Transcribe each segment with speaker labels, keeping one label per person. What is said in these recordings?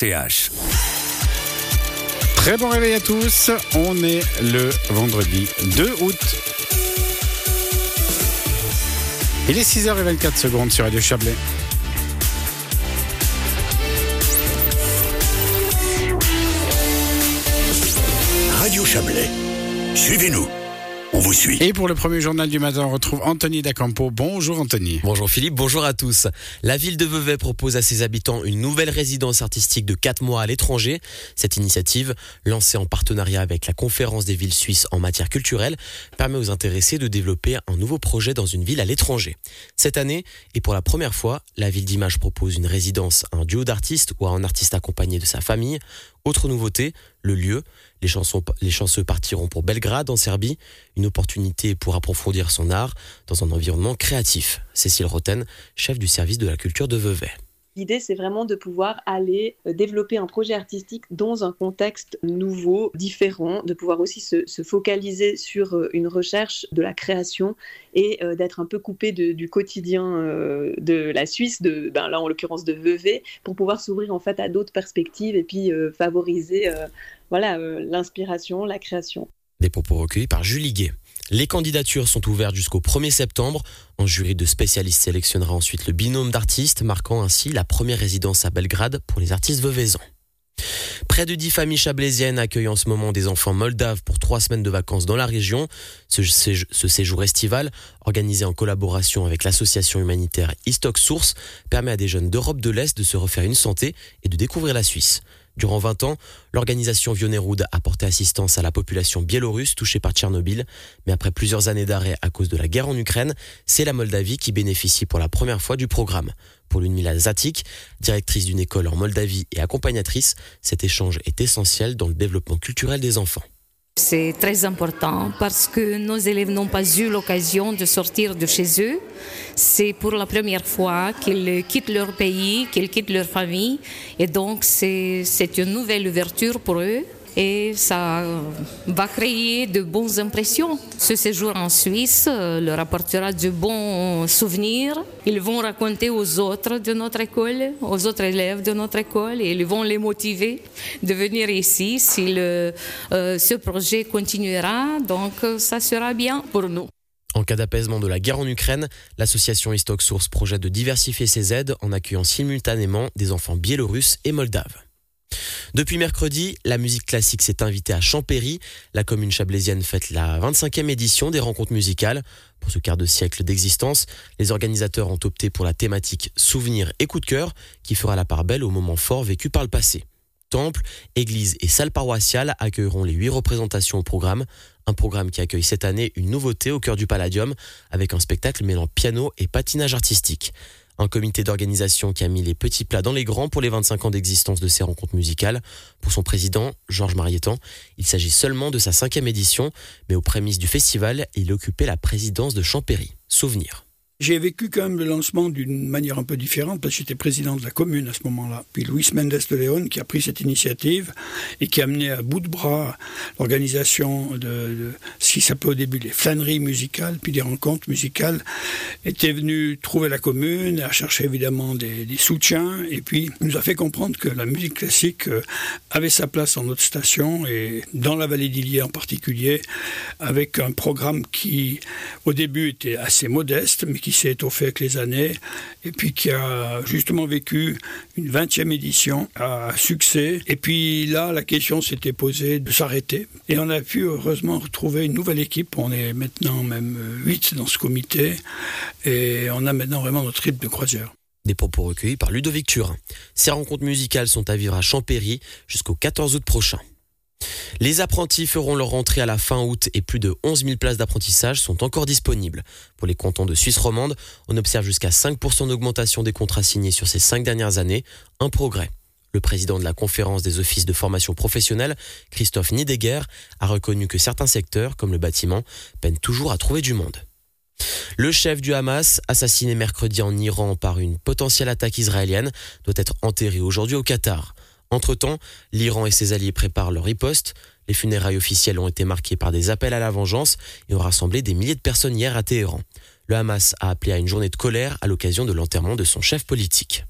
Speaker 1: TH.
Speaker 2: Très bon réveil à tous, on est le vendredi 2 août. Il est 6h24 sur Radio Chablais.
Speaker 1: Radio Chablais, suivez-nous, on vous suit.
Speaker 2: Et pour le premier journal du matin, on retrouve Anthony D'Acampo. Bonjour Anthony.
Speaker 3: Bonjour Philippe, bonjour à tous. La ville de Vevey propose à ses habitants une nouvelle résidence artistique de 4 mois à l'étranger. Cette initiative, lancée en partenariat avec la Conférence des villes suisses en matière culturelle, permet aux intéressés de développer un nouveau projet dans une ville à l'étranger. Cette année, et pour la première fois, la ville d'Image propose une résidence à un duo d'artistes ou à un artiste accompagné de sa famille. Autre nouveauté, le lieu. Les chanceux partiront pour Belgrade, en Serbie. Une opportunité pour approfondir son art dans un environnement créatif. Cécile Roten, chef du service de la culture de Vevey.
Speaker 4: L'idée, c'est vraiment de pouvoir aller développer un projet artistique dans un contexte nouveau, différent, de pouvoir aussi se focaliser sur une recherche de la création et d'être un peu coupé du quotidien de la Suisse, là en l'occurrence de Vevey, pour pouvoir s'ouvrir en fait à d'autres perspectives et puis favoriser l'inspiration, la création.
Speaker 3: Des propos recueillis par Julie Gué. Les candidatures sont ouvertes jusqu'au 1er septembre. Un jury de spécialistes sélectionnera ensuite le binôme d'artistes, marquant ainsi la première résidence à Belgrade pour les artistes veveysans. Près de 10 familles chablaisiennes accueillent en ce moment des enfants moldaves pour 3 semaines de vacances dans la région. Ce séjour estival, organisé en collaboration avec l'association humanitaire Istok Source, permet à des jeunes d'Europe de l'Est de se refaire une santé et de découvrir la Suisse. Durant 20 ans, l'organisation Vionerud a porté assistance à la population biélorusse touchée par Tchernobyl. Mais après plusieurs années d'arrêt à cause de la guerre en Ukraine, c'est la Moldavie qui bénéficie pour la première fois du programme. Pour Ludmila Zatic, directrice d'une école en Moldavie et accompagnatrice, cet échange est essentiel dans le développement culturel des enfants.
Speaker 5: C'est très important parce que nos élèves n'ont pas eu l'occasion de sortir de chez eux. C'est pour la première fois qu'ils quittent leur pays, qu'ils quittent leur famille. Et donc, c'est une nouvelle ouverture pour eux. Et ça va créer de bonnes impressions. Ce séjour en Suisse leur apportera de bons souvenirs. Ils vont raconter aux autres de notre école, aux autres élèves de notre école, et ils vont les motiver de venir ici si ce projet continuera. Donc ça sera bien pour nous.
Speaker 3: En cas d'apaisement de la guerre en Ukraine, l'association Istok Source projette de diversifier ses aides en accueillant simultanément des enfants biélorusses et moldaves. Depuis mercredi, la musique classique s'est invitée à Champéry. La commune chablaisienne fête la 25e édition des rencontres musicales. Pour ce quart de siècle d'existence, les organisateurs ont opté pour la thématique Souvenirs et coup de cœur qui fera la part belle aux moments forts vécus par le passé. Temples, églises et salles paroissiales accueilleront les 8 représentations au programme. Un programme qui accueille cette année une nouveauté au cœur du Palladium avec un spectacle mêlant piano et patinage artistique. Un comité d'organisation qui a mis les petits plats dans les grands pour les 25 ans d'existence de ces rencontres musicales. Pour son président, Georges Marietan, il s'agit seulement de sa 5e édition, mais aux prémices du festival, il occupait la présidence de Champéry. Souvenir.
Speaker 6: J'ai vécu quand même le lancement d'une manière un peu différente parce que j'étais président de la commune à ce moment-là. Puis Luis Mendes de León qui a pris cette initiative et qui a amené à bout de bras l'organisation de ce qui s'appelait au début les flâneries musicales, puis des rencontres musicales, était venu trouver la commune, a cherché évidemment des soutiens et puis nous a fait comprendre que la musique classique avait sa place dans notre station et dans la vallée d'Illiers en particulier, avec un programme qui au début était assez modeste mais qui s'est étoffé avec les années et puis qui a justement vécu une 20e édition à succès. Et puis là, la question s'était posée de s'arrêter. Et on a pu heureusement retrouver une nouvelle équipe. On est maintenant même 8 dans ce comité et on a maintenant vraiment notre rythme de croisière.
Speaker 3: Des propos recueillis par Ludovic Turin. Ces rencontres musicales sont à vivre à Champéry jusqu'au 14 août prochain. Les apprentis feront leur rentrée à la fin août et plus de 11 000 places d'apprentissage sont encore disponibles. Pour les cantons de Suisse romande, on observe jusqu'à 5% d'augmentation des contrats signés sur ces 5 dernières années, un progrès. Le président de la conférence des offices de formation professionnelle, Christophe Niedegger, a reconnu que certains secteurs, comme le bâtiment, peinent toujours à trouver du monde. Le chef du Hamas, assassiné mercredi en Iran par une potentielle attaque israélienne, doit être enterré aujourd'hui au Qatar. Entre-temps, l'Iran et ses alliés préparent leur riposte. Les funérailles officielles ont été marquées par des appels à la vengeance et ont rassemblé des milliers de personnes hier à Téhéran. Le Hamas a appelé à une journée de colère à l'occasion de l'enterrement de son chef politique.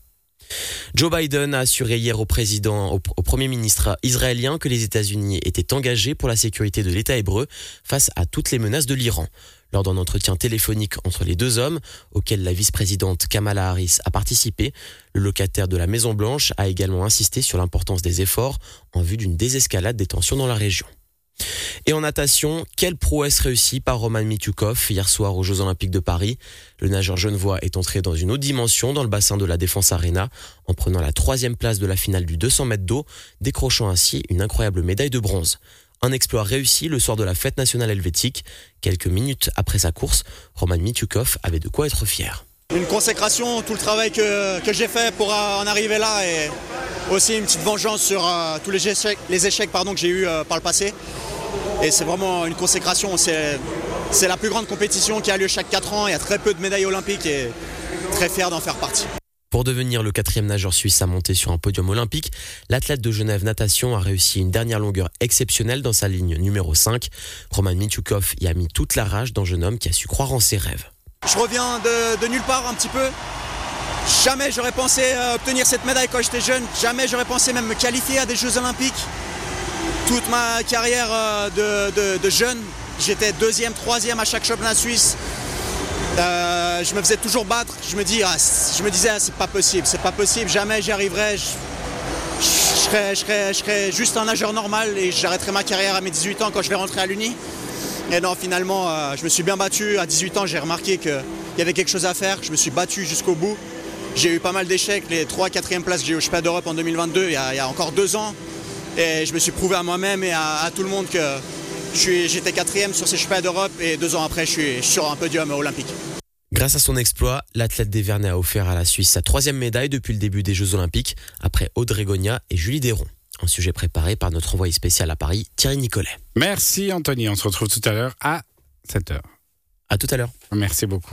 Speaker 3: Joe Biden a assuré hier au Premier ministre israélien que les États-Unis étaient engagés pour la sécurité de l'État hébreu face à toutes les menaces de l'Iran. Lors d'un entretien téléphonique entre les deux hommes, auquel la vice-présidente Kamala Harris a participé, le locataire de la Maison-Blanche a également insisté sur l'importance des efforts en vue d'une désescalade des tensions dans la région. Et en natation, quelle prouesse réussie par Roman Miťukov hier soir aux Jeux Olympiques de Paris. Le nageur genevois est entré dans une autre dimension dans le bassin de la Défense Arena en prenant la 3e place de la finale du 200 mètres d'eau, décrochant ainsi une incroyable médaille de bronze. Un exploit réussi le soir de la fête nationale helvétique. Quelques minutes après sa course, Roman Miťukov avait de quoi être fier.
Speaker 7: Une consécration, tout le travail que j'ai fait pour en arriver là et aussi une petite vengeance sur tous les échecs que j'ai eus par le passé. Et c'est vraiment une consécration, c'est la plus grande compétition qui a lieu chaque 4 ans, il y a très peu de médailles olympiques et très fier d'en faire partie.
Speaker 3: Pour devenir le 4e nageur suisse à monter sur un podium olympique, l'athlète de Genève Natation a réussi une dernière longueur exceptionnelle dans sa ligne numéro 5. Roman Miťukov y a mis toute la rage d'un jeune homme qui a su croire en ses rêves.
Speaker 7: Je reviens de nulle part un petit peu. Jamais j'aurais pensé obtenir cette médaille quand j'étais jeune. Jamais j'aurais pensé même me qualifier à des Jeux Olympiques. Toute ma carrière de jeune, j'étais 2e, 3e à chaque championnat suisse. Je me faisais toujours battre. Je me disais c'est pas possible, jamais j'y arriverai. Je serais juste un nageur normal et j'arrêterai ma carrière à mes 18 ans quand je vais rentrer à l'Uni. Et non, finalement, je me suis bien battu. À 18 ans, j'ai remarqué qu'il y avait quelque chose à faire. Je me suis battu jusqu'au bout. J'ai eu pas mal d'échecs. Les 3 4e places que j'ai eu au championnat d'Europe en 2022, il y a encore 2 ans. Et je me suis prouvé à moi-même et à tout le monde que j'étais 4e sur ces championnats d'Europe. Et 2 ans après, je suis sur un podium olympique.
Speaker 3: Grâce à son exploit, l'athlète d'Evernay a offert à la Suisse sa 3e médaille depuis le début des Jeux Olympiques, après Audrey Gonia et Julie Déron. Un sujet préparé par notre envoyé spécial à Paris, Thierry Nicolet.
Speaker 2: Merci Anthony, on se retrouve tout à l'heure à 7h.
Speaker 3: À tout à l'heure.
Speaker 2: Merci beaucoup.